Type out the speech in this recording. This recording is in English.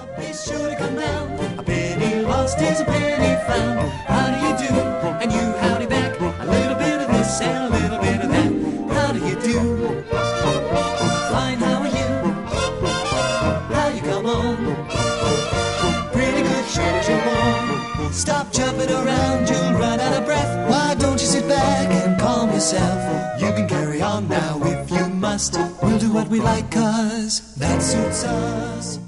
Be sure to come round. A penny lost is a penny found. How do you do? And you howdy back. A little bit of this and a little bit of that. How do you do? Fine, how are you? How you come on? Pretty good, sure as you're born. Stop jumping around, you'll run out of breath. Why don't you sit back and calm yourself? You can carry on now if you must. We'll do what we like, 'cause that suits us.